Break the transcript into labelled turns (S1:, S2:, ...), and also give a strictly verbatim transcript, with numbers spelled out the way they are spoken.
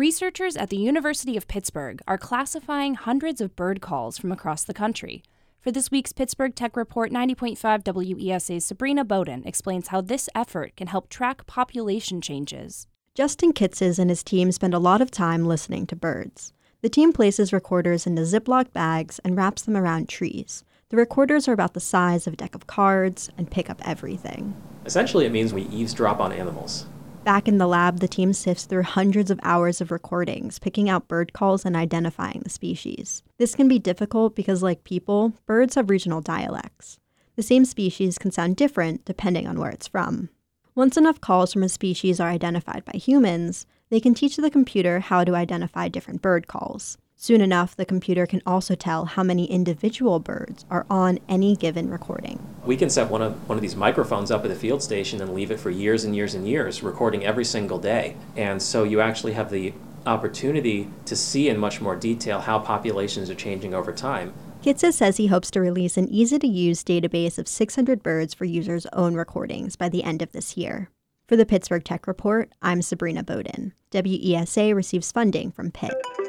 S1: Researchers at the University of Pittsburgh are classifying hundreds of bird calls from across the country. For this week's Pittsburgh Tech Report, ninety point five W E S A's Sabrina Bowden explains how this effort can help track population changes.
S2: Justin Kitzes and his team spend a lot of time listening to birds. The team places recorders into Ziploc bags and wraps them around trees. The recorders are about the size of a deck of cards and pick up everything.
S3: Essentially, it means we eavesdrop on animals.
S2: Back in the lab, the team sifts through hundreds of hours of recordings, picking out bird calls and identifying the species. This can be difficult because, like people, birds have regional dialects. The same species can sound different depending on where it's from. Once enough calls from a species are identified by humans, they can teach the computer how to identify different bird calls. Soon enough, the computer can also tell how many individual birds are on any given recording.
S3: We can set one of one of these microphones up at the field station and leave it for years and years and years, recording every single day. And so you actually have the opportunity to see in much more detail how populations are changing over time.
S2: Kitzes says he hopes to release an easy-to-use database of six hundred birds for users' own recordings by the end of this year. For the Pittsburgh Tech Report, I'm Sabrina Bowden. W E S A receives funding from Pitt.